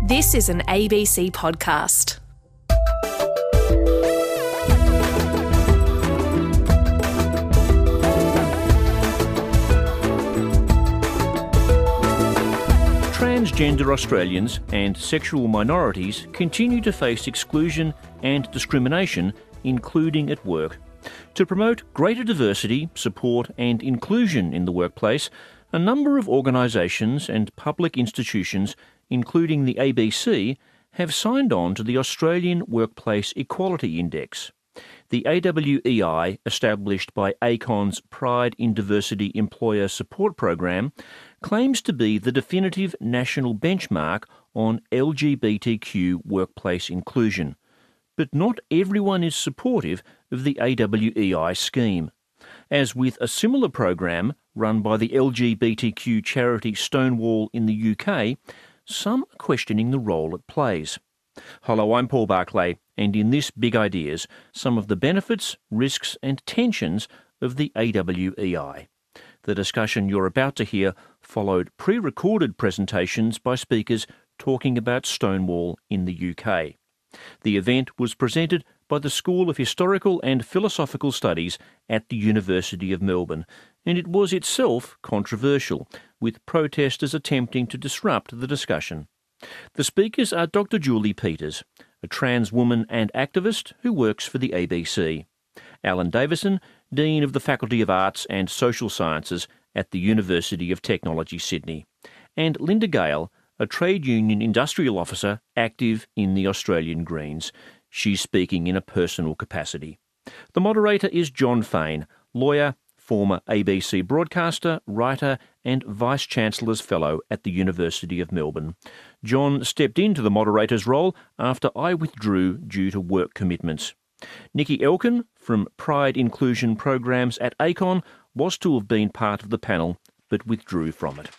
This is an ABC podcast. Transgender Australians and sexual minorities continue to face exclusion and discrimination, including at work. To promote greater diversity, support and inclusion in the workplace, a number of organisations and public institutions, including the ABC, have signed on to the Australian Workplace Equality Index. The AWEI, established by ACON's Pride in Diversity Employer Support Program, claims to be the definitive national benchmark on LGBTQ workplace inclusion. But not everyone is supportive of the AWEI scheme. As with a similar program run by the LGBTQ charity Stonewall in the UK, some are questioning the role it plays. Hello, I'm Paul Barclay, and in this Big Ideas, some of the benefits, risks and tensions of the AWEI. The discussion you're about to hear followed pre-recorded presentations by speakers talking about Stonewall in the UK. The event was presented by the School of Historical and Philosophical Studies at the University of Melbourne, and it was itself controversial, with protesters attempting to disrupt the discussion. The speakers are Dr. Julie Peters, a trans woman and activist who works for the ABC, Alan Davison, Dean of the Faculty of Arts and Social Sciences at the University of Technology, Sydney, and Linda Gale, a trade union industrial officer active in the Australian Greens. She's speaking in a personal capacity. The moderator is John Fain, lawyer, former ABC broadcaster, writer and Vice-Chancellor's Fellow at the University of Melbourne. John stepped into the moderator's role after I withdrew due to work commitments. Nikki Elkin from Pride Inclusion Programs at ACON was to have been part of the panel but withdrew from it.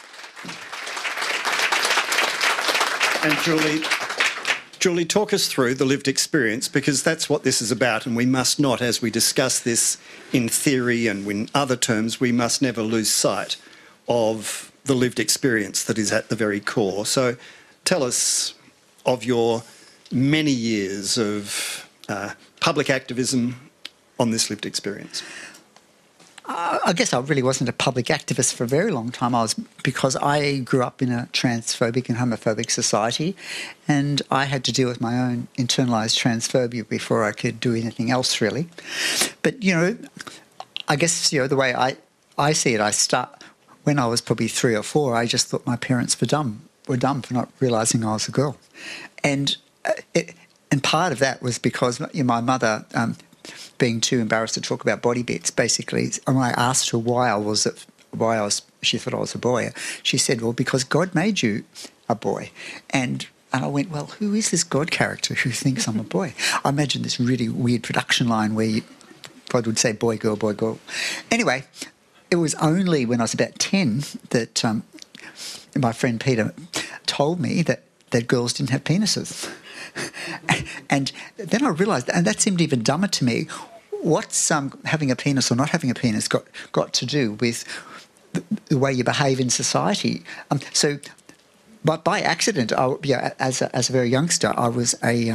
And Julie, talk us through the lived experience, because that's what this is about, and we must not, as we discuss this in theory and in other terms, we must never lose sight of the lived experience that is at the very core. So tell us of your many years of public activism on this lived experience. I guess I really wasn't a public activist for a very long time. Because I grew up in a transphobic and homophobic society, and I had to deal with my own internalised transphobia before I could do anything else, really. But, I guess, the way I see it, when I was probably 3 or 4, I just thought my parents were dumb for not realising I was a girl. And part of that was because my mother... being too embarrassed to talk about body bits, basically, when I asked her she thought I was a boy, she said, well, because God made you a boy. And I went, well, who is this God character who thinks I'm a boy? I imagine this really weird production line where God would say boy, girl, boy, girl. Anyway, it was only when I was about 10 that my friend Peter told me that girls didn't have penises. And then I realised, and that seemed even dumber to me, what's having a penis or not having a penis got to do with the way you behave in society? But by accident, as a very youngster, I was I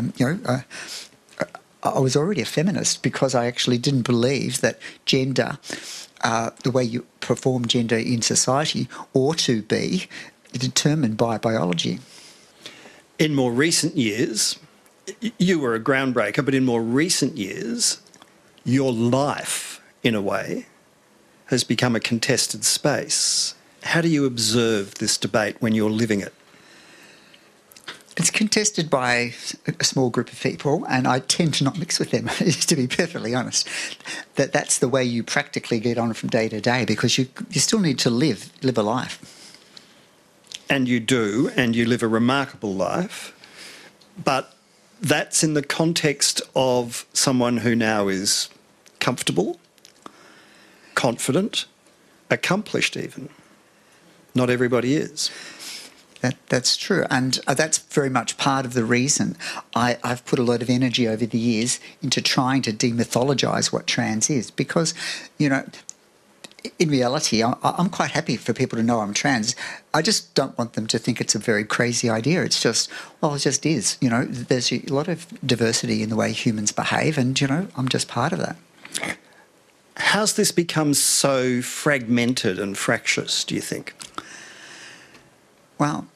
was already a feminist, because I actually didn't believe that gender, the way you perform gender in society, ought to be determined by biology. In more recent years, you were a groundbreaker, but in more recent years, your life, in a way, has become a contested space. How do you observe this debate when you're living it? It's contested by a small group of people, and I tend to not mix with them, to be perfectly honest. That's the way you practically get on from day to day, because you still need to live a life. And you do, and you live a remarkable life, but that's in the context of someone who now is comfortable, confident, accomplished even. Not everybody is. That's true, and that's very much part of the reason I've put a lot of energy over the years into trying to demythologise what trans is, because, in reality, I'm quite happy for people to know I'm trans. I just don't want them to think it's a very crazy idea. It's just, well, it just is. You know, there's a lot of diversity in the way humans behave, and, you know, I'm just part of that. How's this become so fragmented and fractious, do you think? Well,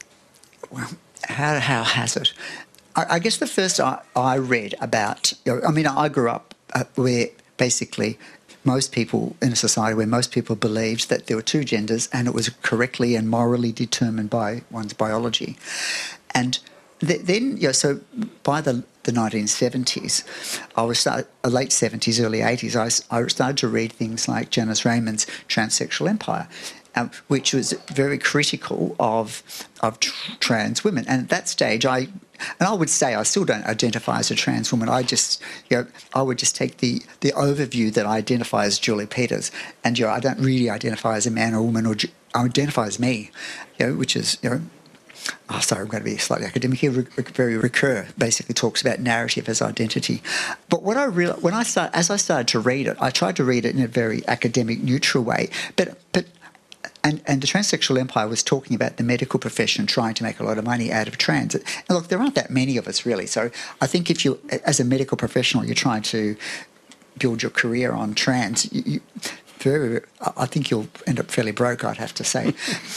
how has it? I guess the first I read about, I mean, I grew up where basically most people in a society where most people believed that there were two genders and it was correctly and morally determined by one's biology. And then, you know, so by the 1970s, late 70s, early 80s, I started to read things like Janice Raymond's Transsexual Empire, which was very critical of trans women. And at that stage, I would say I still don't identify as a trans woman. I just, you know, I would just take the overview that I identify as Julie Peters, and, you know, I don't really identify as a man or woman, or I identify as me, you know, which is, you know. Oh, sorry, I'm going to be slightly academic here. Ricoeur basically talks about narrative as identity. But what I realized as I started to read it, I tried to read it in a very academic, neutral way. And the Transsexual Empire was talking about the medical profession trying to make a lot of money out of trans. And look, there aren't that many of us really. So I think if you, as a medical professional, you're trying to build your career on trans, I think you'll end up fairly broke, I'd have to say.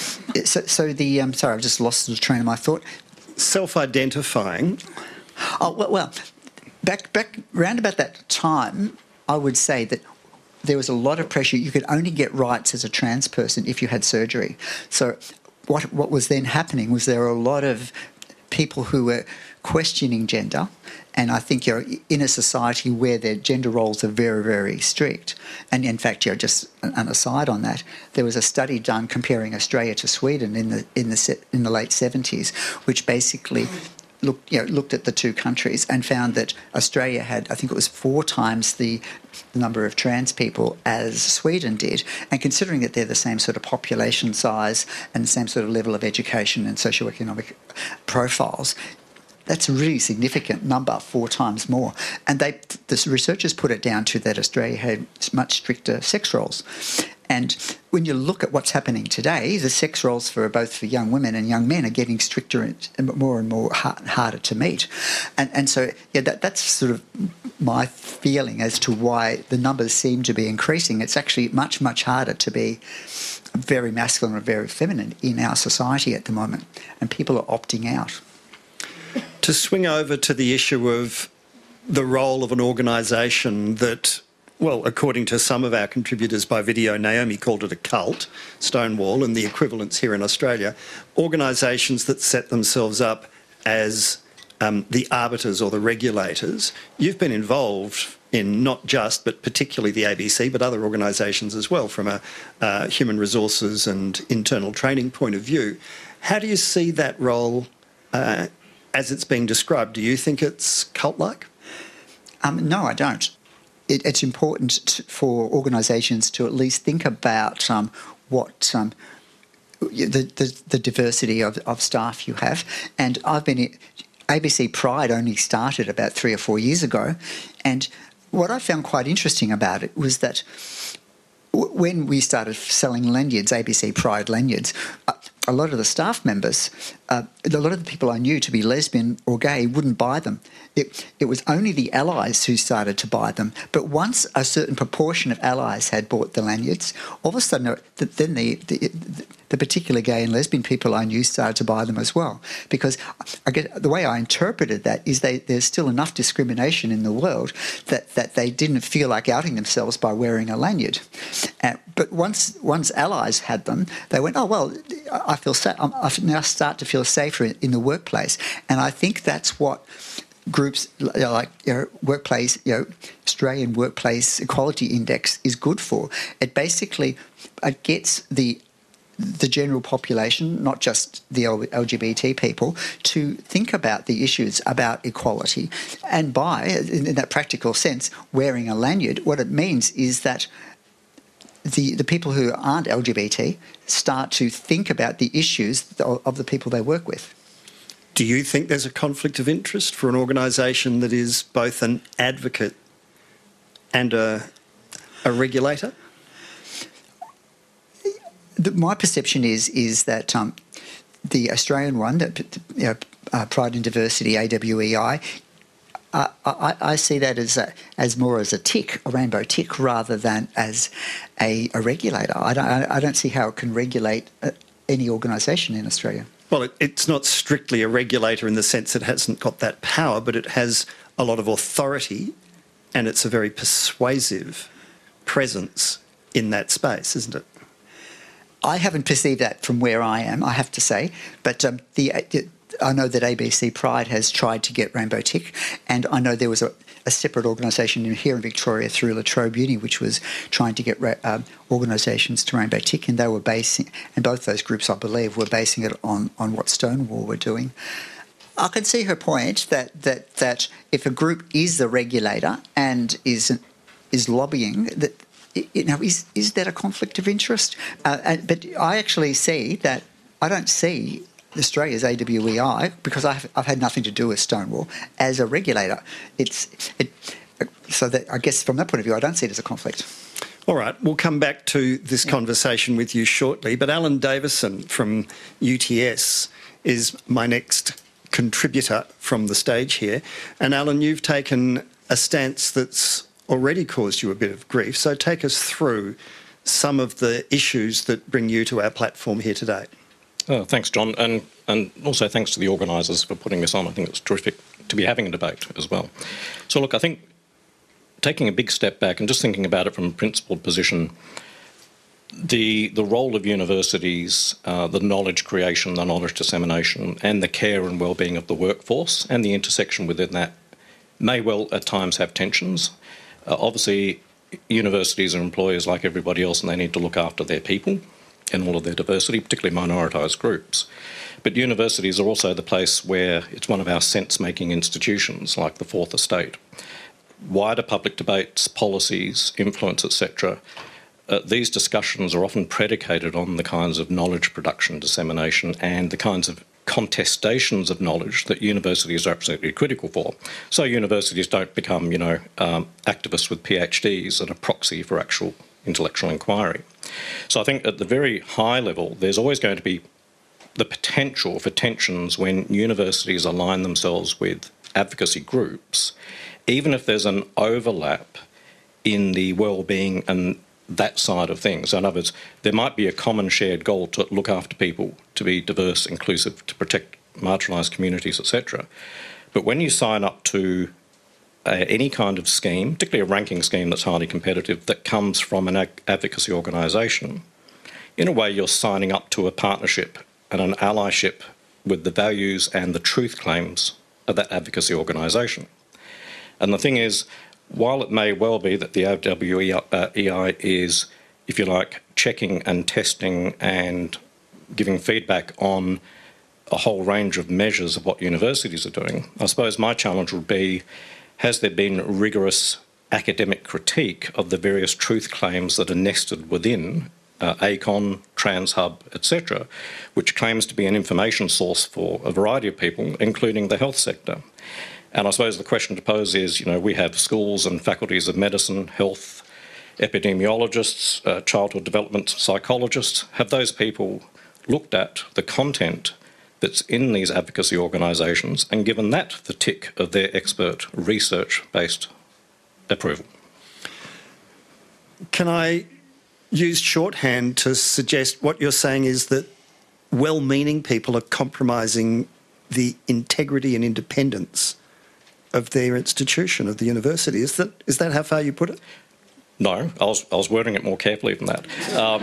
Sorry, I've just lost the train of my thought. Self-identifying. Oh, well, back round about that time, I would say that there was a lot of pressure. You could only get rights as a trans person if you had surgery. So what was then happening was there were a lot of people who were questioning gender, and I think you're in a society where their gender roles are very, very strict. And in fact, you're just an aside on that. There was a study done comparing Australia to Sweden in the late 70s, which basically looked at the two countries and found that Australia had, I think it was 4 times the number of trans people as Sweden did. And considering that they're the same sort of population size and the same sort of level of education and socioeconomic profiles, that's a really significant number, 4 times more. And the researchers put it down to that Australia had much stricter sex roles. And when you look at what's happening today, the sex roles for both for young women and young men are getting stricter and more harder to meet. And so, yeah, that's sort of my feeling as to why the numbers seem to be increasing. It's actually much, much harder to be very masculine or very feminine in our society at the moment, and people are opting out. To swing over to the issue of the role of an organisation that, well, according to some of our contributors by video, Naomi called it a cult, Stonewall, and the equivalents here in Australia, organisations that set themselves up as the arbiters or the regulators. You've been involved in not just, but particularly the ABC, but other organisations as well, from a human resources and internal training point of view. How do you see that role as it's being described? Do you think it's cult-like? No, I don't. It's important for organisations to at least think about what the diversity of staff you have. And ABC Pride only started about 3 or 4 years ago, and what I found quite interesting about it was that when we started selling lanyards, ABC Pride lanyards, a lot of the staff members, a lot of the people I knew to be lesbian or gay wouldn't buy them. It was only the allies who started to buy them. But once a certain proportion of allies had bought the lanyards, all of a sudden then the particular gay and lesbian people I knew started to buy them as well. Because I guess the way I interpreted that is there's still enough discrimination in the world that they didn't feel like outing themselves by wearing a lanyard. But once allies had them, they went, oh, well, I feel I now start to feel safer in the workplace. And I think that's what groups like workplace, Australian Workplace Equality Index is good for. It basically gets the general population, not just the LGBT people, to think about the issues about equality. And by, in that practical sense, wearing a lanyard, what it means is that the people who aren't LGBT start to think about the issues of the people they work with. Do you think there's a conflict of interest for an organisation that is both an advocate and a regulator? My perception is that the Australian one, Pride and Diversity, AWEI, I see that as more as a tick, a rainbow tick, rather than as a regulator. I don't see how it can regulate any organisation in Australia. Well, it's not strictly a regulator in the sense it hasn't got that power, but it has a lot of authority, and it's a very persuasive presence in that space, isn't it? I haven't perceived that from where I am, I have to say, but I know that ABC Pride has tried to get Rainbow Tick, and I know there was a separate organisation here in Victoria through La Trobe Uni which was trying to get organisations to Rainbow Tick, and they were basing, and both those groups, I believe, were basing it on what Stonewall were doing. I can see her point that if a group is the regulator and is lobbying, that is that a conflict of interest? But I actually see that I don't see Australia's AWEI, because I've had nothing to do with Stonewall, as a regulator. So that, I guess from that point of view, I don't see it as a conflict. All right, we'll come back to this conversation with you shortly, but Alan Davison from UTS is my next contributor from the stage here. And Alan, you've taken a stance that's already caused you a bit of grief, so take us through some of the issues that bring you to our platform here today. Oh, thanks, John, and also thanks to the organisers for putting this on. I think it's terrific to be having a debate as well. So look, I think taking a big step back and just thinking about it from a principled position, the role of universities, the knowledge creation, the knowledge dissemination, and the care and well-being of the workforce, and the intersection within that may well at times have tensions. Obviously, universities are employers like everybody else, and they need to look after their people and all of their diversity, particularly minoritised groups. But universities are also the place where it's one of our sense-making institutions, like the Fourth Estate. Wider public debates, policies, influence, etc., these discussions are often predicated on the kinds of knowledge production, dissemination, and the kinds of contestations of knowledge that universities are absolutely critical for. So universities don't become, activists with PhDs and a proxy for actual intellectual inquiry. So I think at the very high level, there's always going to be the potential for tensions when universities align themselves with advocacy groups, even if there's an overlap in the well-being and that side of things. In other words, there might be a common shared goal to look after people, to be diverse, inclusive, to protect marginalised communities, etc. But when you sign up to any kind of scheme, particularly a ranking scheme that's highly competitive, that comes from an advocacy organisation, in a way you're signing up to a partnership and an allyship with the values and the truth claims of that advocacy organisation. And the thing is, while it may well be that the AWEI is, if you like, checking and testing and giving feedback on a whole range of measures of what universities are doing, I suppose my challenge would be, has there been rigorous academic critique of the various truth claims that are nested within ACON, TransHub, etc., which claims to be an information source for a variety of people, including the health sector? And I suppose the question to pose is, we have schools and faculties of medicine, health, epidemiologists, childhood development psychologists. Have those people looked at the content that's in these advocacy organisations and given that the tick of their expert research-based approval? Can I use shorthand to suggest what you're saying is that well-meaning people are compromising the integrity and independence of their institution, of the university? Is that how far you put it? No, I was wording it more carefully than that.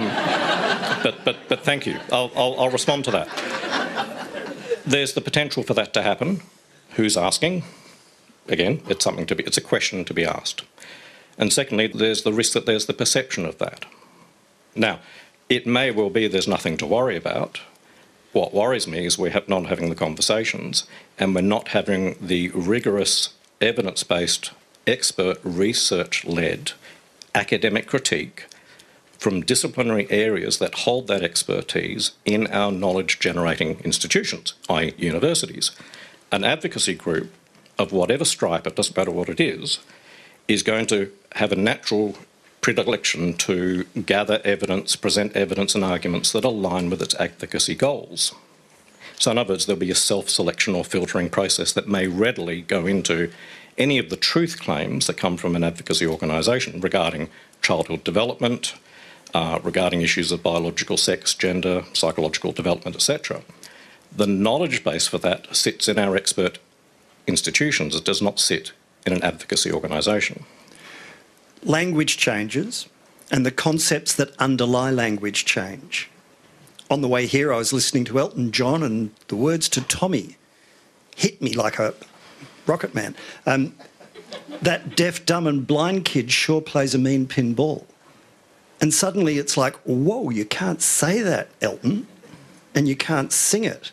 But thank you. I'll respond to that. There's the potential for that to happen. Who's asking? Again, it's a question to be asked. And secondly, there's the risk that there's the perception of that. Now, it may well be there's nothing to worry about. What worries me is we're not having the conversations, and we're not having the rigorous, evidence-based, expert, research-led academic critique from disciplinary areas that hold that expertise in our knowledge-generating institutions, i.e. universities. An advocacy group of whatever stripe, it doesn't matter what it is going to have a natural predilection to gather evidence, present evidence and arguments that align with its advocacy goals. So in other words, there'll be a self-selection or filtering process that may readily go into any of the truth claims that come from an advocacy organisation regarding childhood development, regarding issues of biological sex, gender, psychological development, etc. The knowledge base for that sits in our expert institutions. It does not sit in an advocacy organisation. Language changes and the concepts that underlie language change. On the way here, I was listening to Elton John, and the words to Tommy hit me like a rocket man. That deaf, dumb and blind kid sure plays a mean pinball. And suddenly it's like, whoa, you can't say that, Elton, and you can't sing it.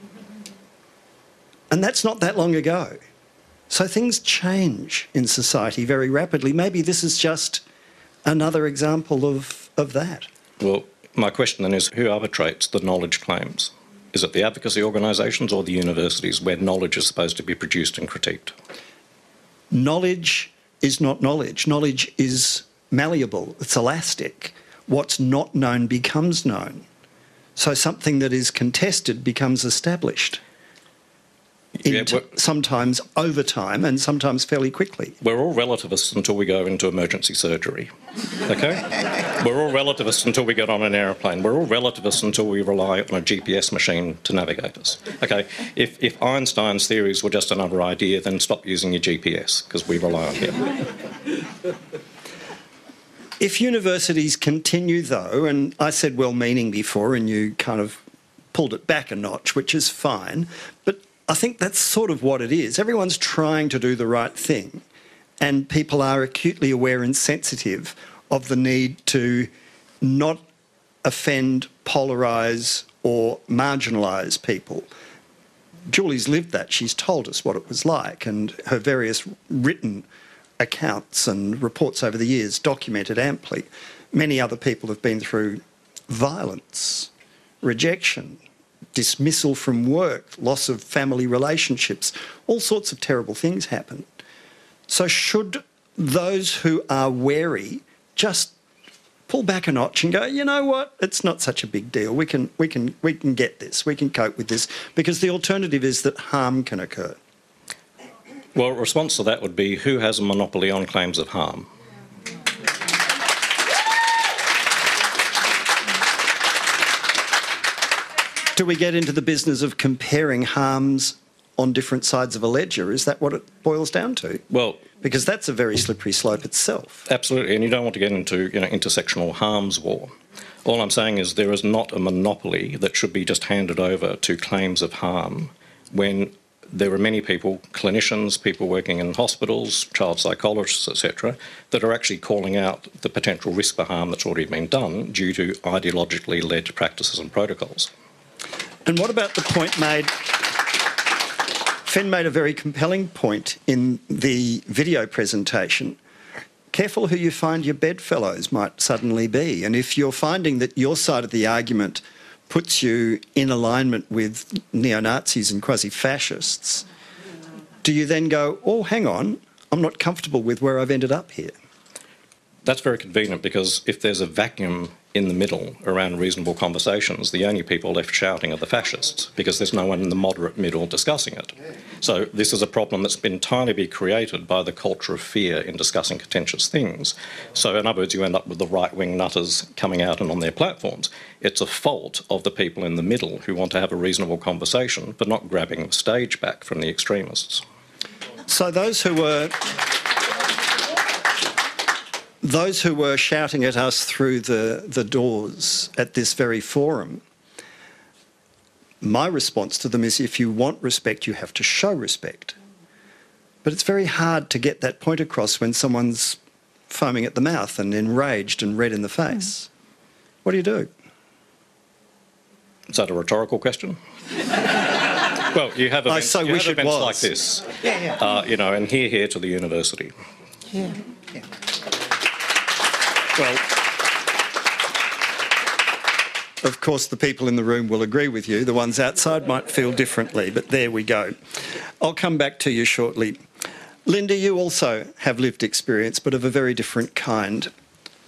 And that's not that long ago. So things change in society very rapidly. Maybe this is just another example of that. Well, my question then is, who arbitrates the knowledge claims? Is it the advocacy organisations or the universities where knowledge is supposed to be produced and critiqued? Knowledge is not knowledge. Knowledge is malleable, it's elastic. What's not known becomes known. So something that is contested becomes established. Sometimes over time and sometimes fairly quickly. We're all relativists until we go into emergency surgery, okay? We're all relativists until we get on an aeroplane. We're all relativists until we rely on a GPS machine to navigate us, okay? If Einstein's theories were just another idea, then stop using your GPS, because we rely on him. If universities continue, though, and I said well-meaning before and you kind of pulled it back a notch, which is fine, but I think that's sort of what it is. Everyone's trying to do the right thing, and people are acutely aware and sensitive of the need to not offend, polarise or marginalise people. Julie's lived that. She's told us what it was like, and her various written accounts and reports over the years documented amply. Many other people have been through violence, rejection, dismissal from work, loss of family relationships, all sorts of terrible things happen. So should those who are wary just pull back a notch and go, you know what, it's not such a big deal. We can get this. We can cope with this, because the alternative is that harm can occur. Well, a response to that would be, who has a monopoly on claims of harm? Do we get into the business of comparing harms on different sides of a ledger? Is that what it boils down to? Well, because that's a very slippery slope itself. Absolutely, and you don't want to get into intersectional harms war. All I'm saying is there is not a monopoly that should be just handed over to claims of harm when there are many people, clinicians, people working in hospitals, child psychologists, etc., that are actually calling out the potential risk for harm that's already been done due to ideologically led practices and protocols. And what about the point made? Fen made a very compelling point in the video presentation. Careful who you find your bedfellows might suddenly be. And if you're finding that your side of the argument puts you in alignment with neo-Nazis and quasi-fascists, do you then go, oh, hang on, I'm not comfortable with where I've ended up here? That's very convenient, because if there's a vacuum in the middle around reasonable conversations, the only people left shouting are the fascists, because there's no one in the moderate middle discussing it. So this is a problem that's been entirely created by the culture of fear in discussing contentious things. So in other words, you end up with the right-wing nutters coming out and on their platforms. It's a fault of the people in the middle who want to have a reasonable conversation, but not grabbing the stage back from the extremists. So those who were shouting at us through the doors at this very forum, my response to them is, if you want respect, you have to show respect. But it's very hard to get that point across when someone's foaming at the mouth and enraged and red in the face. What do you do? Is that a rhetorical question? Well, you have events, like this, and here to the university. Yeah. Well, of course, the people in the room will agree with you. The ones outside might feel differently, but there we go. I'll come back to you shortly. Linda, you also have lived experience, but of a very different kind.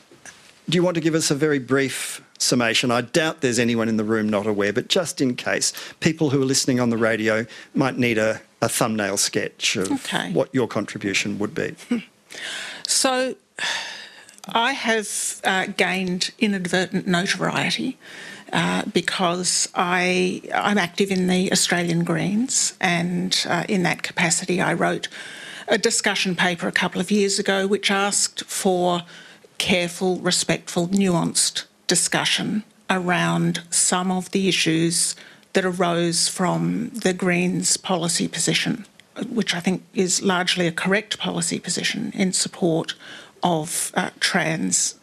do you want to give us a very brief summation? I doubt there's anyone in the room not aware, but just in case, people who are listening on the radio might need a thumbnail sketch of what your contribution would be. So I have gained inadvertent notoriety because I'm active in the Australian Greens, and in that capacity I wrote a discussion paper a couple of years ago which asked for careful, respectful, nuanced discussion around some of the issues that arose from the Greens' policy position, which I think is largely a correct policy position in support of trans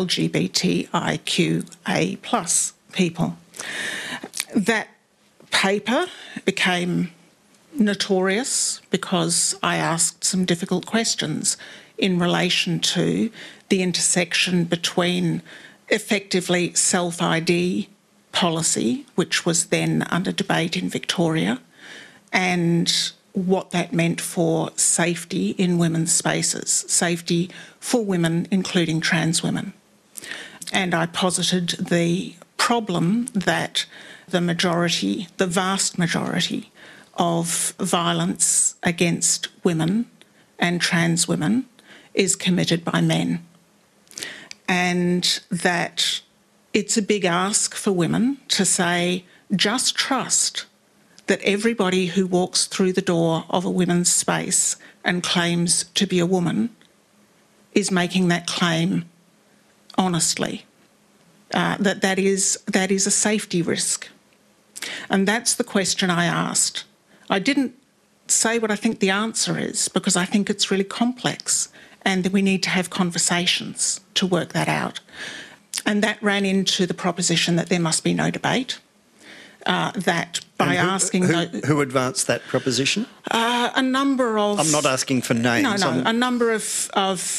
LGBTIQA+ people. That paper became notorious because I asked some difficult questions in relation to the intersection between effectively self-ID policy, which was then under debate in Victoria, and what that meant for safety in women's spaces, safety for women, including trans women. And I posited the problem that the vast majority of violence against women and trans women is committed by men, and that it's a big ask for women to say, just trust that everybody who walks through the door of a women's space and claims to be a woman is making that claim honestly, that is a safety risk. And that's the question I asked. I didn't say what I think the answer is, because I think it's really complex and that we need to have conversations to work that out. And that ran into the proposition that there must be no debate, that by asking... Who advanced that proposition? A number of... I'm not asking for names. No, a number of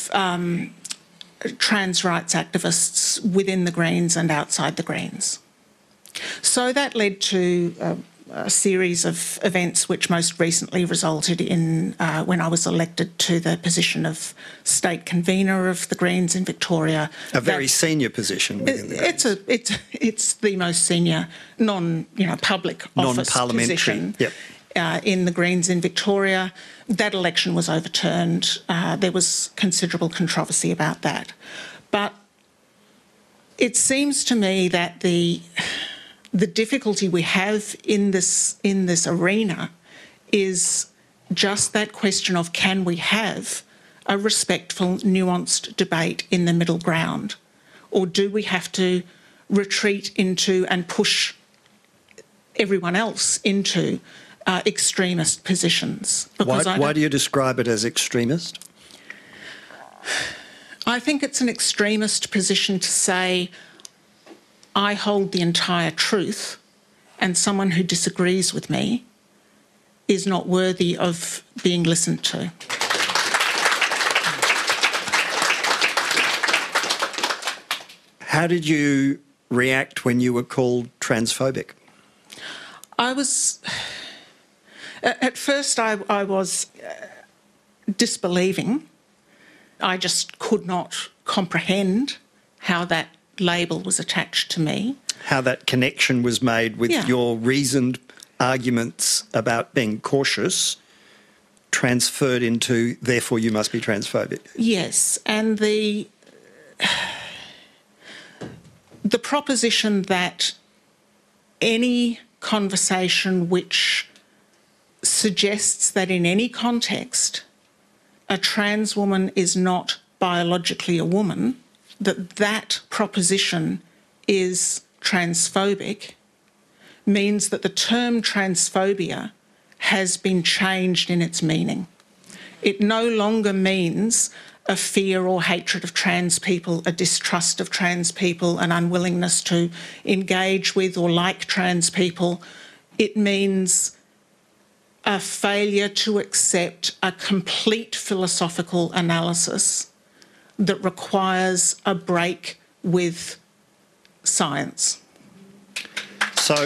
trans rights activists within the Greens and outside the Greens. So that led to a series of events which most recently resulted in when I was elected to the position of state convener of the Greens in Victoria. A very senior position within the Greens. It's the most senior public office position in the Greens in Victoria. That election was overturned. There was considerable controversy about that. But it seems to me that the difficulty we have in this arena is just that question of, can we have a respectful, nuanced debate in the middle ground? Or do we have to retreat into and push everyone else into extremist positions? Because why do you describe it as extremist? I think it's an extremist position to say, I hold the entire truth, and someone who disagrees with me is not worthy of being listened to. How did you react when you were called transphobic? At first I was disbelieving. I just could not comprehend how that label was attached to me. How that connection was made with your reasoned arguments about being cautious transferred into, therefore you must be transphobic. Yes, and the proposition that any conversation which suggests that in any context a trans woman is not biologically a woman, that proposition is transphobic, means that the term transphobia has been changed in its meaning. It no longer means a fear or hatred of trans people, a distrust of trans people, an unwillingness to engage with or like trans people. It means a failure to accept a complete philosophical analysis that requires a break with science. So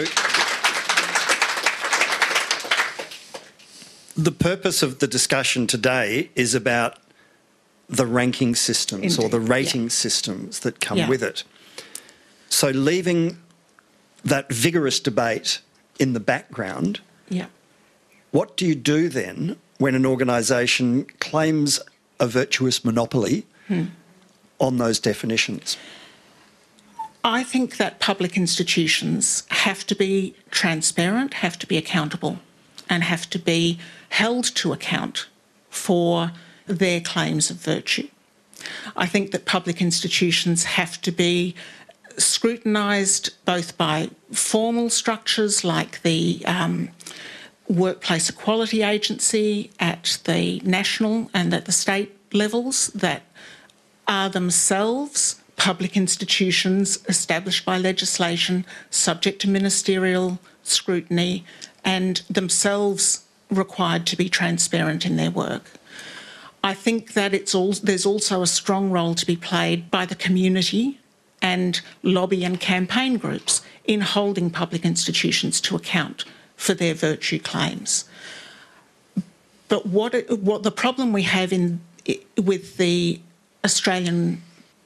the purpose of the discussion today is about the ranking systems or the rating systems that come with it. So leaving that vigorous debate in the background, what do you do then when an organisation claims a virtuous monopoly on those definitions? I think that public institutions have to be transparent, have to be accountable, and have to be held to account for their claims of virtue. I think that public institutions have to be scrutinised both by formal structures like the Workplace Equality Agency at the national and at the state levels that are themselves public institutions established by legislation, subject to ministerial scrutiny, and themselves required to be transparent in their work. I think that there's also a strong role to be played by the community and lobby and campaign groups in holding public institutions to account for their virtue claims. But what the problem we have with the Australian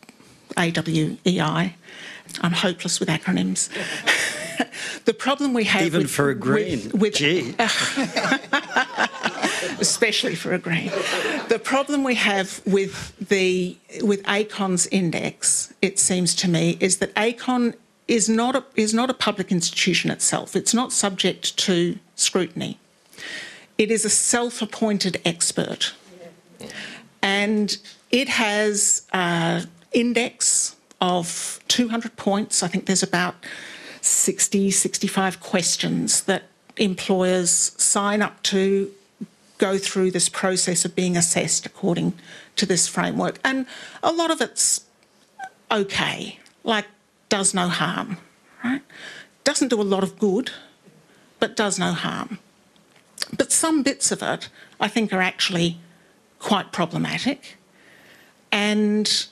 AWEI, I'm hopeless with acronyms. The problem we have even for a green, especially for a green. The problem we have with ACON's index, it seems to me, is that ACON is not a public institution itself. It's not subject to scrutiny. It is a self-appointed expert, and it has an index of 200 points. I think there's about 60, 65 questions that employers sign up to go through this process of being assessed according to this framework. And a lot of it's okay, like does no harm, right? Doesn't do a lot of good, but does no harm. But some bits of it, I think, are actually quite problematic. And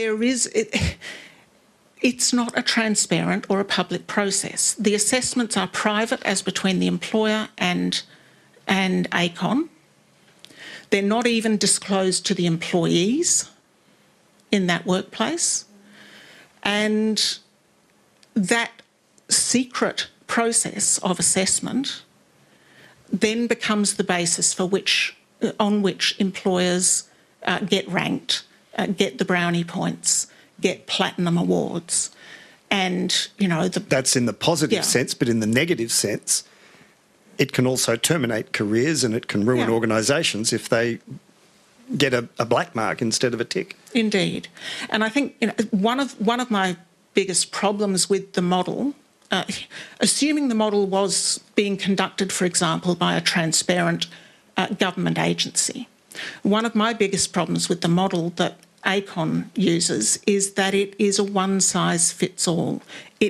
it's not a transparent or a public process. The assessments are private as between the employer and ACON. They're not even disclosed to the employees in that workplace. And that secret process of assessment then becomes the basis on which employers get ranked, get the brownie points, get platinum awards. And, that's in the positive sense, but in the negative sense, it can also terminate careers and it can ruin organisations if they get a black mark instead of a tick. Indeed. And I think one of my biggest problems with the model, assuming the model was being conducted, for example, by a transparent government agency, one of my biggest problems with the model that ACON uses is that it is a one-size-fits-all.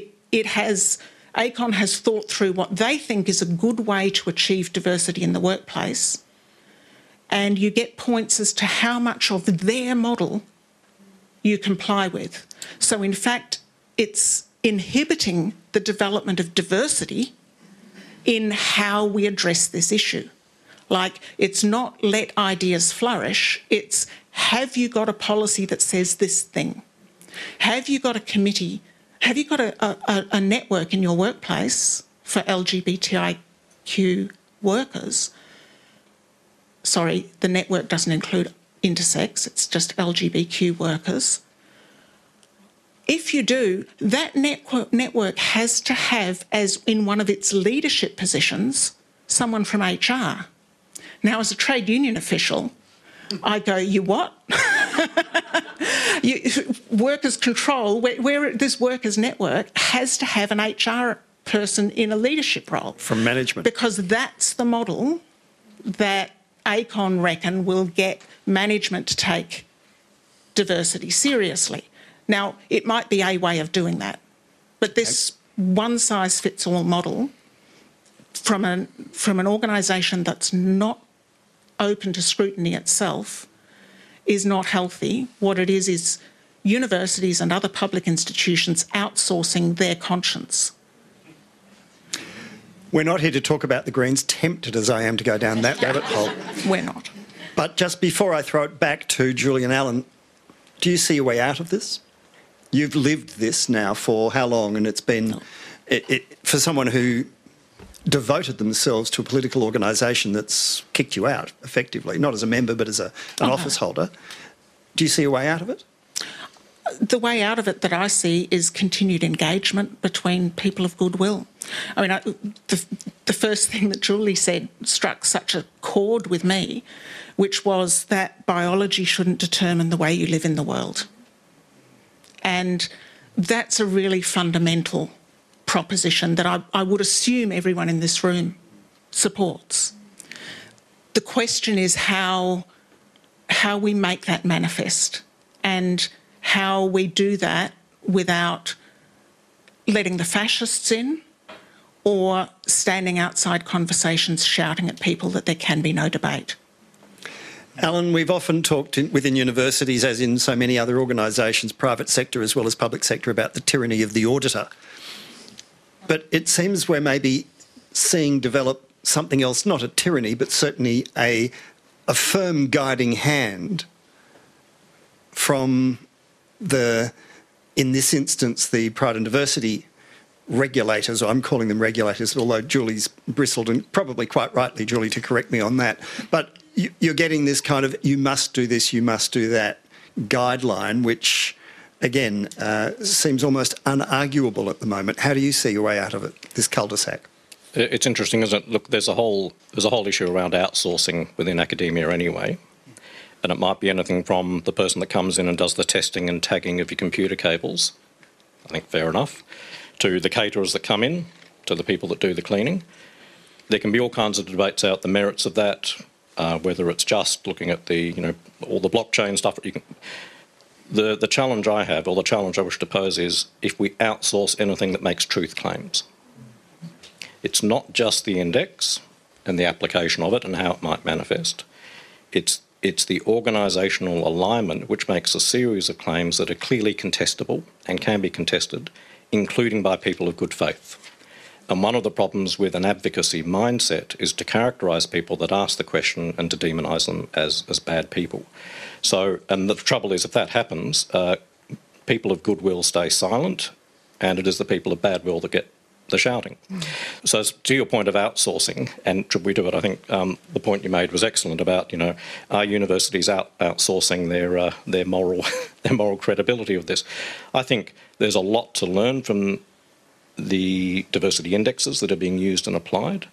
ACON has thought through what they think is a good way to achieve diversity in the workplace, and you get points as to how much of their model you comply with. So, in fact, it's inhibiting the development of diversity in how we address this issue. Like, it's not let ideas flourish, it's have you got a policy that says this thing? Have you got a committee? Have you got a network in your workplace for LGBTIQ workers? Sorry, the network doesn't include intersex, it's just LGBTQ workers. If you do, that network has to have, as in one of its leadership positions, someone from HR. Now, as a trade union official, I go, you what? Workers' control, where this workers' network has to have an HR person in a leadership role. From management. Because that's the model that ACON reckon will get management to take diversity seriously. Now, it might be a way of doing that, but this one-size-fits-all model from an organisation that's not open to scrutiny itself is not healthy. What it is universities and other public institutions outsourcing their conscience. We're not here to talk about the Greens, tempted as I am to go down that rabbit hole. We're not. But just before I throw it back to Julian Allen, do you see a way out of this? You've lived this now for how long? And it's been, for someone who devoted themselves to a political organisation that's kicked you out, effectively, not as a member but as an office holder. Do you see a way out of it? The way out of it that I see is continued engagement between people of goodwill. I mean, the first thing that Julie said struck such a chord with me, which was that biology shouldn't determine the way you live in the world. And that's a really fundamental proposition that I would assume everyone in this room supports. The question is how we make that manifest and how we do that without letting the fascists in or standing outside conversations shouting at people that there can be no debate. Alan, we've often talked within universities, as in so many other organisations, private sector as well as public sector, about the tyranny of the auditor. But it seems we're maybe seeing develop something else, not a tyranny, but certainly a firm guiding hand from in this instance, the Pride and Diversity regulators, or I'm calling them regulators, although Julie's bristled, and probably quite rightly, Julie, to correct me on that. But you're getting this kind of you must do this, you must do that guideline, which, again, seems almost unarguable at the moment. How do you see your way out of it, this cul-de-sac? It's interesting, isn't it? Look, there's a whole issue around outsourcing within academia anyway. And it might be anything from the person that comes in and does the testing and tagging of your computer cables, I think fair enough, to the caterers that come in, to the people that do the cleaning. There can be all kinds of debates out the merits of that, whether it's just looking at all the blockchain stuff. The challenge I have, or the challenge I wish to pose, is if we outsource anything that makes truth claims. It's not just the index and the application of it and how it might manifest. It's the organisational alignment which makes a series of claims that are clearly contestable and can be contested, including by people of good faith. And one of the problems with an advocacy mindset is to characterise people that ask the question and to demonise them as bad people. So, and the trouble is, if that happens, people of goodwill stay silent, and it is the people of bad will that get the shouting. So to your point of outsourcing, and should we do it, I think the point you made was excellent about, are universities outsourcing their moral credibility of this? I think there's a lot to learn from the diversity indexes that are being used and applied.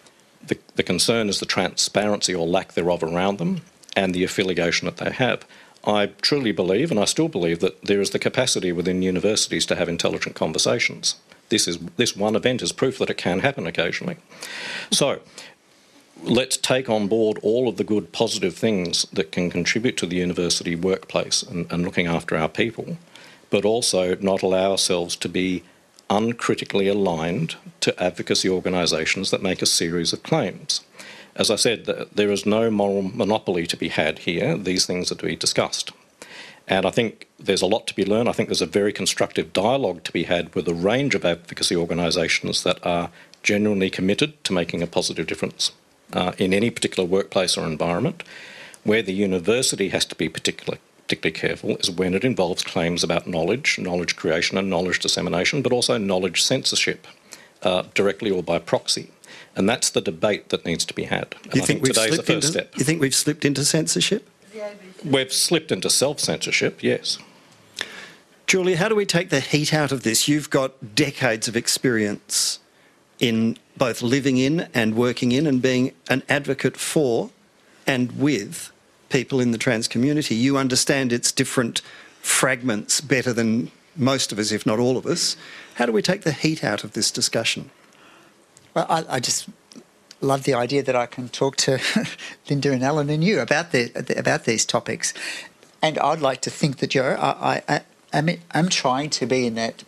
The concern is the transparency or lack thereof around them and the affiliation that they have. I truly believe, and I still believe, that there is the capacity within universities to have intelligent conversations. This one event is proof that it can happen occasionally. So let's take on board all of the good positive things that can contribute to the university workplace and looking after our people, but also not allow ourselves to be uncritically aligned to advocacy organisations that make a series of claims. As I said, there is no moral monopoly to be had here. These things are to be discussed. And I think there's a lot to be learned. I think there's a very constructive dialogue to be had with a range of advocacy organisations that are genuinely committed to making a positive difference in any particular workplace or environment. Where the university has to be particularly careful is when it involves claims about knowledge creation and knowledge dissemination, but also knowledge censorship, directly or by proxy. And that's the debate that needs to be had. And You think we've slipped into censorship? We've slipped into self-censorship, yes. Julia, how do we take the heat out of this? You've got decades of experience in both living in and working in and being an advocate for and with people in the trans community. You understand its different fragments better than most of us, if not all of us. How do we take the heat out of this discussion? Well, I just love the idea that I can talk to Linda and Alan and you about these topics. And I'd like to think that, Joe, I'm trying to be in that,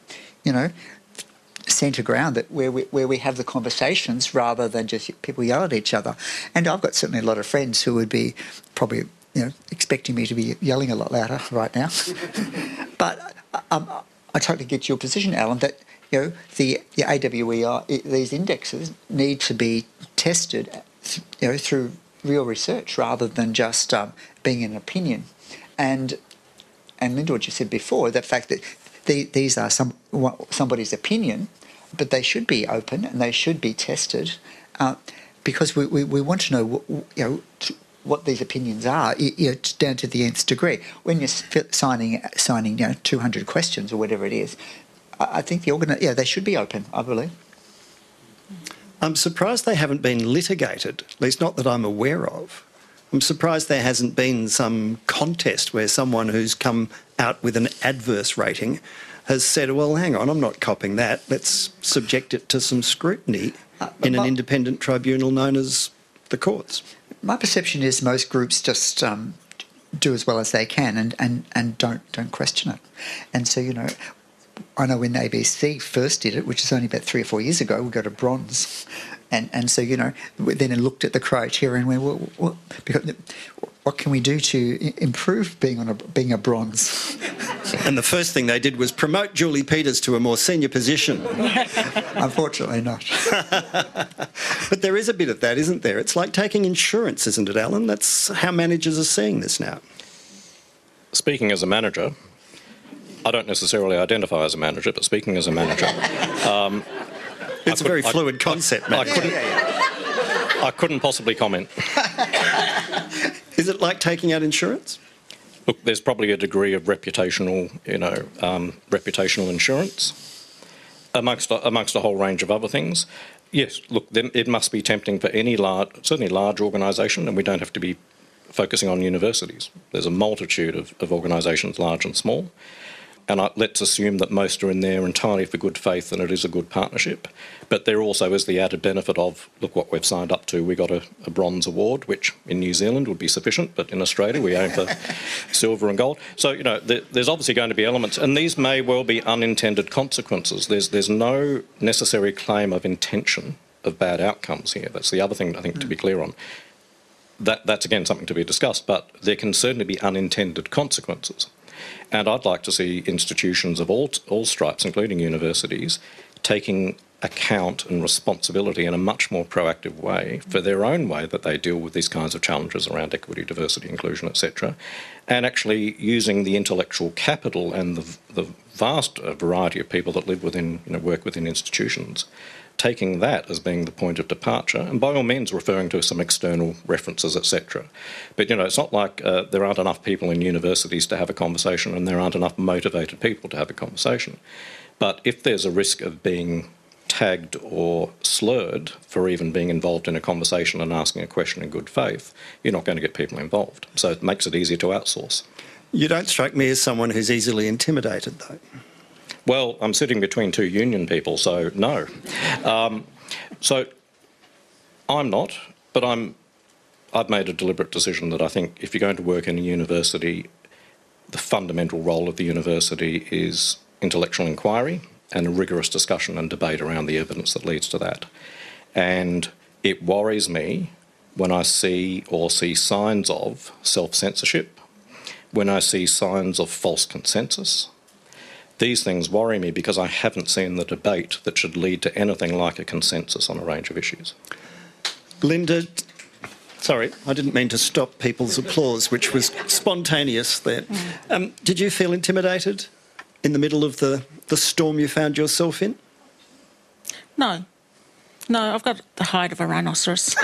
centre ground, that where we have the conversations rather than just people yell at each other. And I've got certainly a lot of friends who would be probably, expecting me to be yelling a lot louder right now. But I totally get your position, Alan, that the AWER, these indexes need to be tested, through real research rather than just being an opinion. And Linda, what you said before, the fact that these are somebody's opinion, but they should be open and they should be tested, because we want to know, what these opinions are, down to the nth degree. When you're signing 200 questions or whatever it is, I think they should be open, I believe. I'm surprised they haven't been litigated, at least not that I'm aware of. I'm surprised there hasn't been some contest where someone who's come out with an adverse rating has said, well, hang on, I'm not copying that. Let's subject it to some scrutiny in an independent tribunal known as the courts. My perception is most groups just do as well as they can and don't question it. And so, I know when ABC first did it, which is only about 3 or 4 years ago, we got a bronze. And so, we then looked at the criteria and went, well, because what can we do to improve being a bronze? And the first thing they did was promote Julie Peters to a more senior position. Unfortunately not. But there is a bit of that, isn't there? It's like taking insurance, isn't it, Alan? That's how managers are seeing this now. Speaking as a manager, I don't necessarily identify as a manager, but speaking as a manager... It's a very fluid concept, mate. I couldn't possibly comment. Is it like taking out insurance? Look, there's probably a degree of reputational insurance amongst a whole range of other things. Yes, look, then it must be tempting for any certainly large organisation, and we don't have to be focusing on universities. There's a multitude of organisations, large and small. And let's assume that most are in there entirely for good faith and it is a good partnership. But there also is the added benefit of, look what we've signed up to. We got a bronze award, which in New Zealand would be sufficient, but in Australia we aim for silver and gold. So, there's obviously going to be elements, and these may well be unintended consequences. There's no necessary claim of intention of bad outcomes here. That's the other thing I think to be clear on. That's again something to be discussed, but there can certainly be unintended consequences. And I'd like to see institutions of all stripes, including universities, taking account and responsibility in a much more proactive way for their own way that they deal with these kinds of challenges around equity, diversity, inclusion, etc., and actually using the intellectual capital and the vast variety of people that live within, work within institutions, taking that as being the point of departure, and by all means referring to some external references, etc. But, it's not like there aren't enough people in universities to have a conversation and there aren't enough motivated people to have a conversation. But if there's a risk of being tagged or slurred for even being involved in a conversation and asking a question in good faith, you're not going to get people involved. So it makes it easier to outsource. You don't strike me as someone who's easily intimidated, though. Well, I'm sitting between two union people, so no. So I'm not, but I've made a deliberate decision that I think if you're going to work in a university, the fundamental role of the university is intellectual inquiry and a rigorous discussion and debate around the evidence that leads to that. And it worries me when I see signs of self-censorship, when I see signs of false consensus. These things worry me because I haven't seen the debate that should lead to anything like a consensus on a range of issues. Linda, sorry, I didn't mean to stop people's applause, which was spontaneous there. Did you feel intimidated in the middle of the storm you found yourself in? No, I've got the height of a rhinoceros.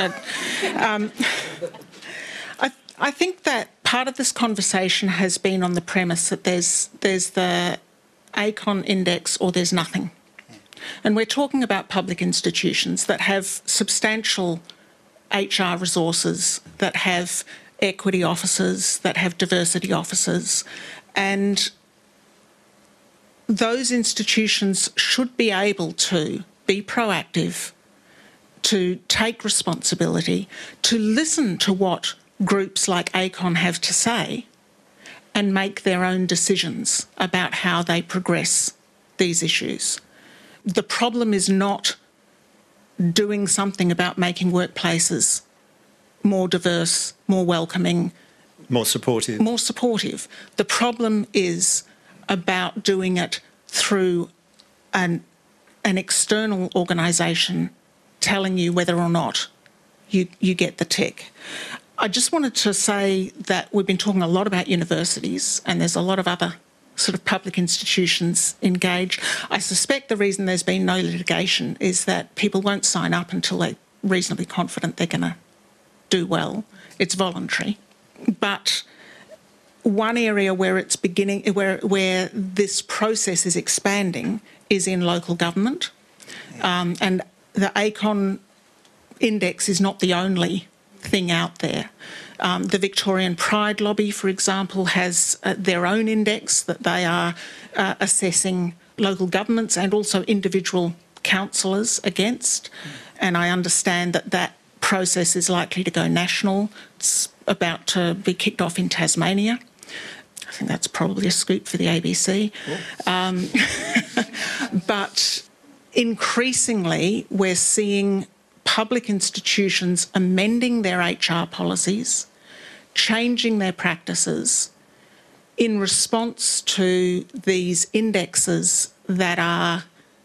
I think that part of this conversation has been on the premise that there's the ACON index or there's nothing. And we're talking about public institutions that have substantial HR resources, that have equity officers, that have diversity officers, and those institutions should be able to be proactive, to take responsibility, to listen to what groups like ACON have to say and make their own decisions about how they progress these issues. The problem is not doing something about making workplaces more diverse, more welcoming, more supportive. The problem is about doing it through an external organisation telling you whether or not you get the tick. I just wanted to say that we've been talking a lot about universities, and there's a lot of other sort of public institutions engaged. I suspect the reason there's been no litigation is that people won't sign up until they're reasonably confident they're going to do well. It's voluntary. But one area where it's beginning, where this process is expanding, is in local government. And the ACON index is not the only thing out there. The Victorian Pride Lobby, for example, has their own index that they are assessing local governments and also individual councillors against. And I understand that that process is likely to go national. It's about to be kicked off in Tasmania. I think that's probably a scoop for the ABC. But increasingly, we're seeing public institutions amending their HR policies, changing their practices in response to these indexes that are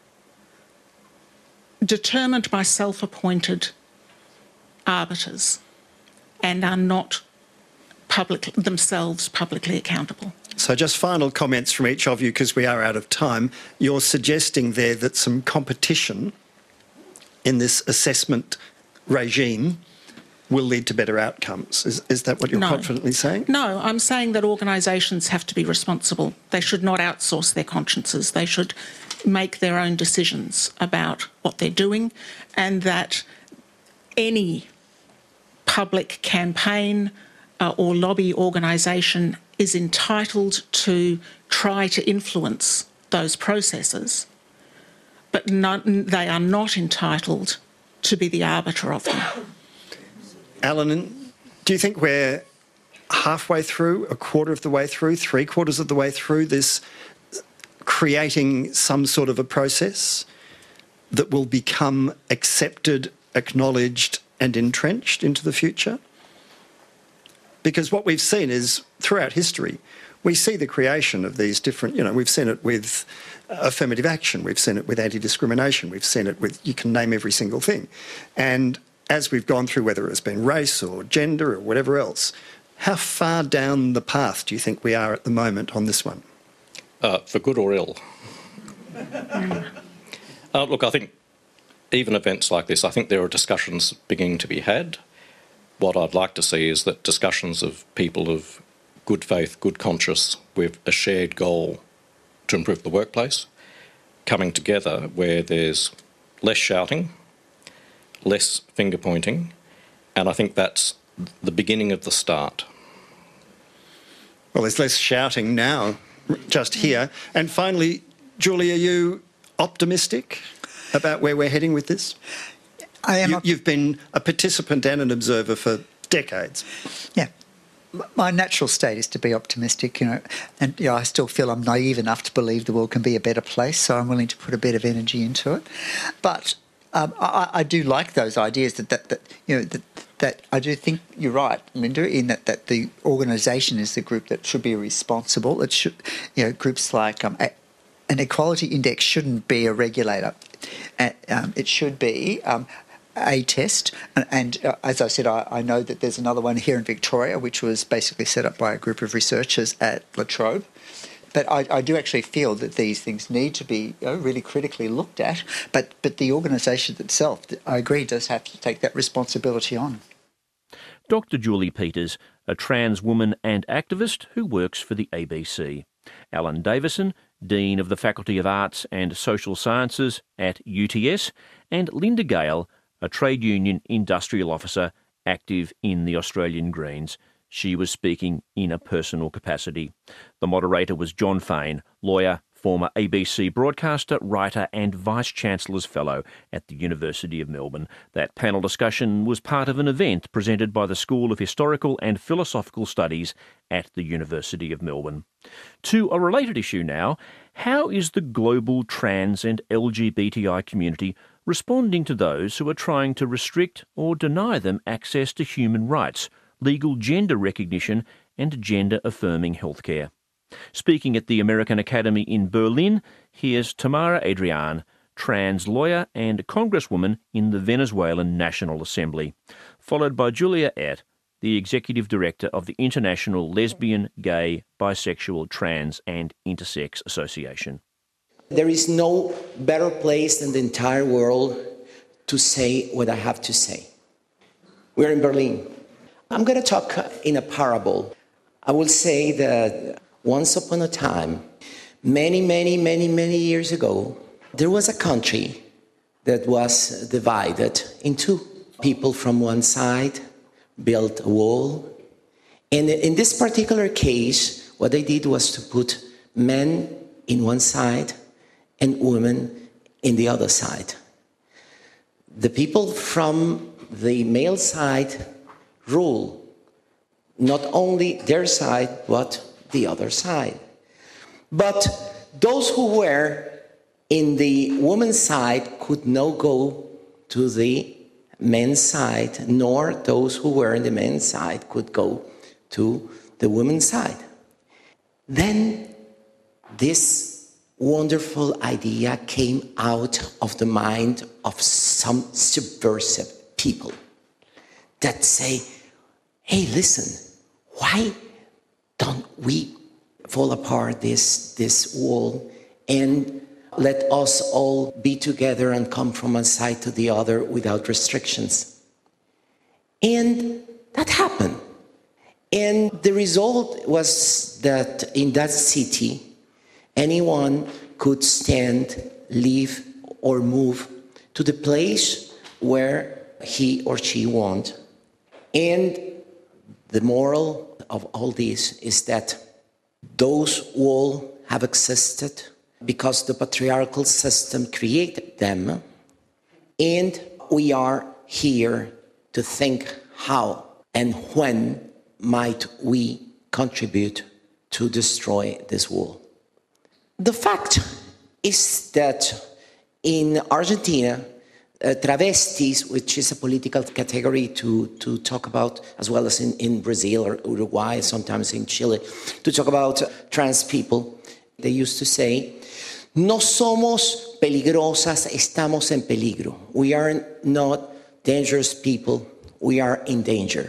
determined by self-appointed arbiters and are not themselves publicly accountable. So just final comments from each of you, because we are out of time. You're suggesting there that some competition in this assessment regime will lead to better outcomes. Is that what you're confidently saying? No, I'm saying that organisations have to be responsible. They should not outsource their consciences. They should make their own decisions about what they're doing, and that any public campaign or lobby organisation is entitled to try to influence those processes, but they are not entitled to be the arbiter of them. Alan, do you think we're halfway through, a quarter of the way through, 3/4 of the way through this creating some sort of a process that will become accepted, acknowledged and entrenched into the future? Because what we've seen is, throughout history, we see the creation of these different, we've seen it with affirmative action, we've seen it with anti-discrimination, we've seen it with, you can name every single thing. And as we've gone through, whether it's been race or gender or whatever else, how far down the path do you think we are at the moment on this one? For good or ill? Look, I think even events like this, I think there are discussions beginning to be had. What I'd like to see is that discussions of people of good faith, good conscience, with a shared goal to improve the workplace, coming together where there's less shouting, less finger pointing, and I think that's the beginning of the start. Well, there's less shouting now, just here. And finally, Julie, are you optimistic about where we're heading with this? I am. You've been a participant and an observer for decades. Yeah. My natural state is to be optimistic, and I still feel I'm naive enough to believe the world can be a better place, so I'm willing to put a bit of energy into it. But I do like those ideas that I do think you're right, Linda, in that the organisation is the group that should be responsible. It should, groups like an equality index shouldn't be a regulator. It should be a test, and as I said, I know that there's another one here in Victoria, which was basically set up by a group of researchers at La Trobe. But I do actually feel that these things need to be really critically looked at. But the organisation itself, I agree, does have to take that responsibility on. Dr. Julie Peters, a trans woman and activist who works for the ABC. Alan Davison, Dean of the Faculty of Arts and Social Sciences at UTS, and Linda Gale, a trade union industrial officer active in the Australian Greens. She was speaking in a personal capacity. The moderator was John Fain, lawyer, former ABC broadcaster, writer and Vice-Chancellor's Fellow at the University of Melbourne. That panel discussion was part of an event presented by the School of Historical and Philosophical Studies at the University of Melbourne. To a related issue now, how is the global trans and LGBTI community responding to those who are trying to restrict or deny them access to human rights, legal gender recognition and gender-affirming healthcare? Speaking at the American Academy in Berlin, here's Tamara Adrian, trans lawyer and congresswoman in the Venezuelan National Assembly. followed by Julia Att, the Executive Director of the International Lesbian, Gay, Bisexual, Trans and Intersex Association. There is no better place in the entire world to say what I have to say. We're in Berlin. I'm going to talk in a parable. I will say that once upon a time, many years ago, there was a country that was divided in two. People from one side built a wall. And in this particular case, what they did was to put men in one side and women in the other side. The people from the male side rule not only their side, but the other side. But those who were in the woman's side could not go to the men's side, nor those who were in the men's side could go to the women's side. Then this wonderful idea came out of the mind of some subversive people that say, hey, listen, why don't we fall apart this wall and let us all be together and come from one side to the other without restrictions? And that happened. And the result was that in that city, anyone could stand, live, or move to the place where he or she want. And the moral of all this is that those walls have existed because the patriarchal system created them, and we are here to think how and when might we contribute to destroy this wall. The fact is that in Argentina, travestis, which is a political category to talk about, as well as in Brazil or Uruguay, sometimes in Chile, to talk about trans people, they used to say, no somos peligrosas, estamos en peligro. We are not dangerous people, we are in danger.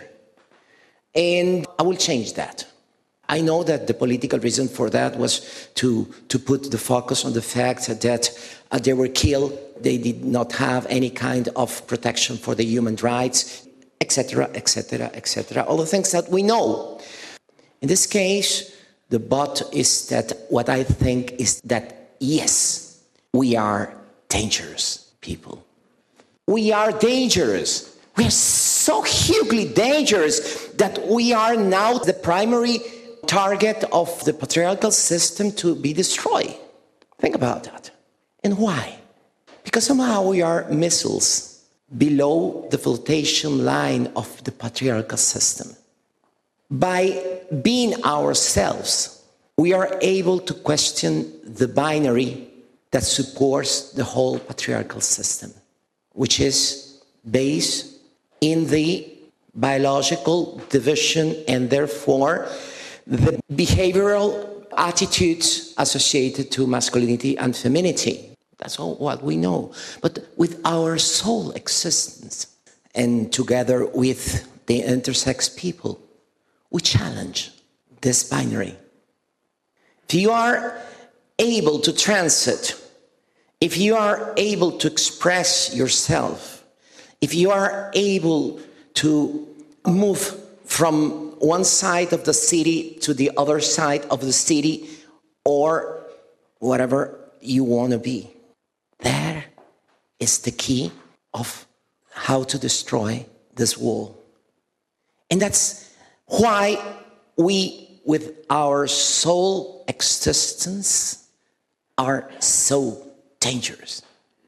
And I will change that. I know that the political reason for that was to put the focus on the fact that they were killed, they did not have any kind of protection for the human rights, etc., etc., etc. All the things that we know. In this case, the but is that what I think is that, yes, we are dangerous people. We are dangerous. We are so hugely dangerous that we are now the primary target of the patriarchal system to be destroyed. Think about that. And why? Because somehow we are missiles below the flotation line of the patriarchal system. By being ourselves, we are able to question the binary that supports the whole patriarchal system, which is based in the biological division and therefore the behavioral attitudes associated to masculinity and femininity. That's all what we know. But with our soul existence and together with the intersex people, we challenge this binary. If you are able to transit, if you are able to express yourself, if you are able to move from one side of the city to the other side of the city, or whatever you want to be, there is the key of how to destroy this wall. And that's why we, with our soul existence, are so dangerous.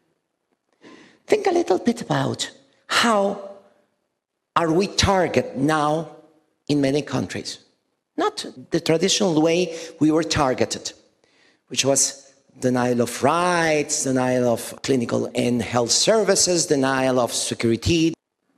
Think a little bit about how are we targeted now in many countries. Not the traditional way we were targeted, which was denial of rights, denial of clinical and health services, denial of security.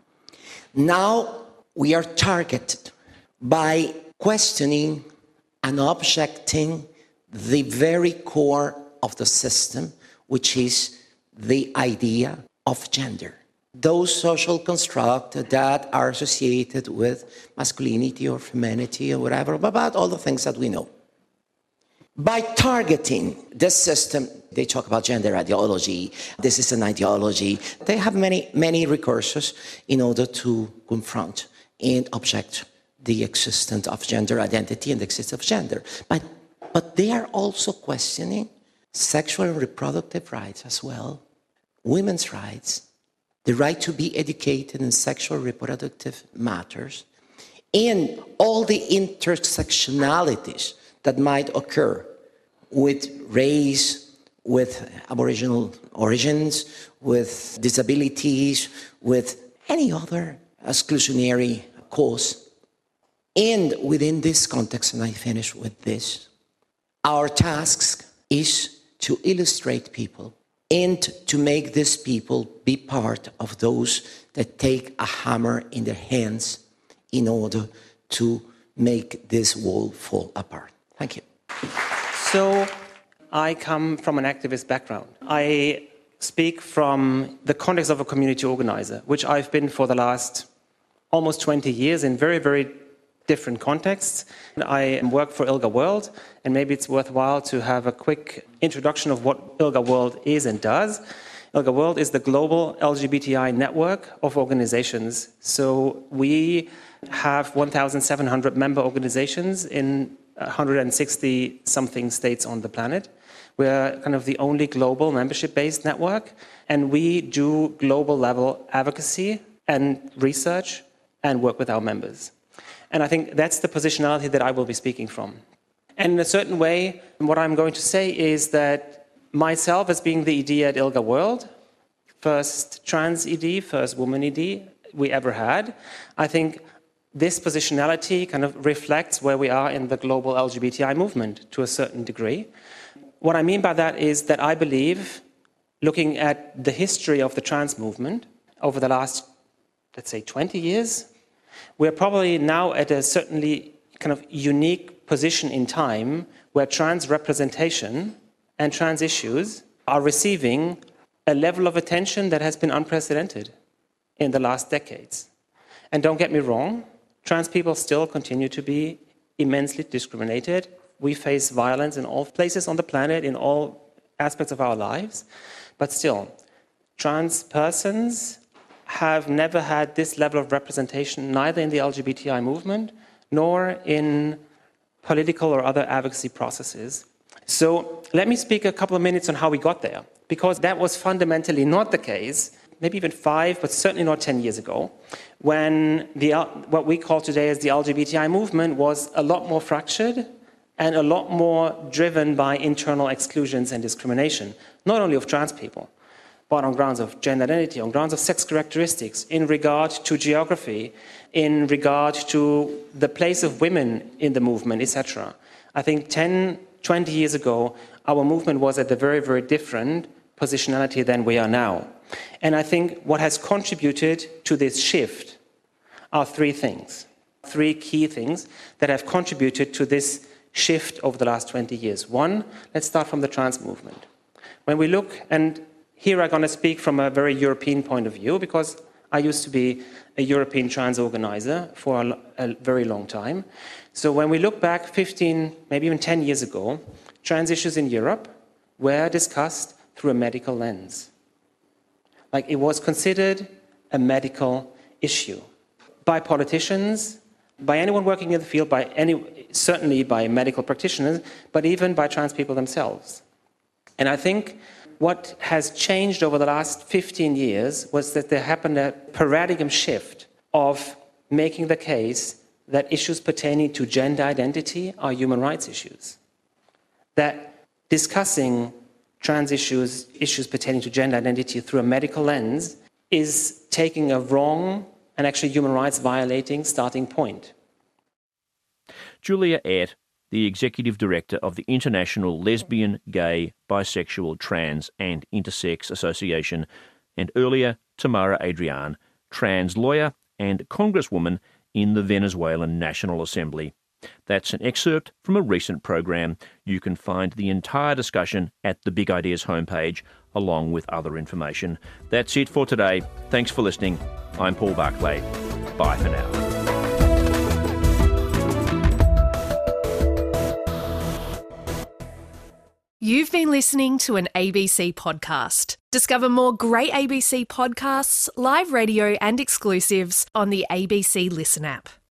Now we are targeted by questioning and objecting the very core of the system, which is the idea of gender. those social constructs that are associated with masculinity or femininity or whatever, about all the things that we know. By targeting this system, they talk about gender ideology, this is an ideology. They have many recurses in order to confront and object the existence of gender identity and the existence of gender. But they are also questioning sexual and reproductive rights as well, women's rights, the right to be educated in sexual reproductive matters, and all the intersectionalities that might occur with race, with Aboriginal origins, with disabilities, with any other exclusionary cause. And within this context, and I finish with this, our task is to illustrate people and to make these people be part of those that take a hammer in their hands in order to make this wall fall apart. Thank you. So I come from an activist background. I speak from the context of a community organizer, which I've been for the last almost 20 years in very, very different contexts. I work for ILGA World, and maybe it's worthwhile to have a quick introduction of what ILGA World is and does. ILGA World is the global LGBTI network of organizations. So we have 1,700 member organizations in 160-something states on the planet. We're kind of the only global membership-based network, and we do global-level advocacy and research and work with our members. And I think that's the positionality that I will be speaking from. And in a certain way, what I'm going to say is that myself as being the ED at ILGA World, first trans ED, first woman ED we ever had, I think this positionality kind of reflects where we are in the global LGBTI movement to a certain degree. What I mean by that is that I believe, looking at the history of the trans movement over the last, let's say, 20 years, we're probably now at a certainly kind of unique position in time where trans representation and trans issues are receiving a level of attention that has been unprecedented in the last decades. And don't get me wrong, trans people still continue to be immensely discriminated. We face violence in all places on the planet, in all aspects of our lives. But still, trans persons have never had this level of representation, neither in the LGBTI movement, nor in political or other advocacy processes. So let me speak a couple of minutes on how we got there, because that was fundamentally not the case, maybe even 5, but certainly not 10 years ago, when what we call today as the LGBTI movement was a lot more fractured and a lot more driven by internal exclusions and discrimination, not only of trans people, but on grounds of gender identity, on grounds of sex characteristics, in regard to geography, in regard to the place of women in the movement, etc. I think 10, 20 years ago, our movement was at a very, very different positionality than we are now. And I think what has contributed to this shift are 3 things, 3 key things that have contributed to this shift over the last 20 years. One, let's start from the trans movement. When we look, and here I'm going to speak from a very European point of view, because I used to be a European trans organizer for a very long time. So when we look back 15, maybe even 10 years ago, trans issues in Europe were discussed through a medical lens. Like, it was considered a medical issue by politicians, by anyone working in the field, certainly by medical practitioners, but even by trans people themselves. And I think what has changed over the last 15 years was that there happened a paradigm shift of making the case that issues pertaining to gender identity are human rights issues. That discussing trans issues pertaining to gender identity through a medical lens is taking a wrong and actually human rights violating starting point. Julia Ayrt, the Executive Director of the International Lesbian, Gay, Bisexual, Trans and Intersex Association, and earlier Tamara Adrian, trans lawyer and congresswoman in the Venezuelan National Assembly. That's an excerpt from a recent program. You can find the entire discussion at the Big Ideas homepage along with other information. That's it for today. Thanks for listening. I'm Paul Barclay. Bye for now. You've been listening to an ABC podcast. Discover more great ABC podcasts, live radio and exclusives on the ABC Listen app.